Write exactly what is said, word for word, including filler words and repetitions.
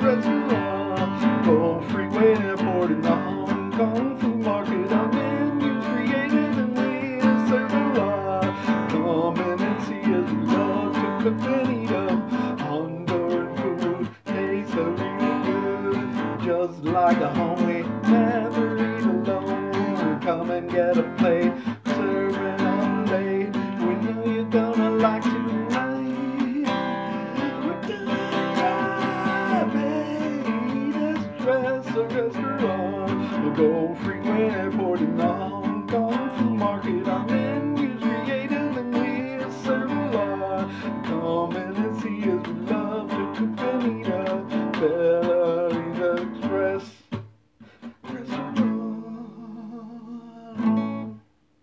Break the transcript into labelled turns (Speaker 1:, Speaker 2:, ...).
Speaker 1: restaurant, Gulf Freeway Airport, and the Hong Kong food market. Our menu's created and we serve a lot. Come in and see us, we love to cook and eat up. Honduran food tastes so really good, just like a home we never eat alone. Come and get a plate, serving all day. We know you're gonna like to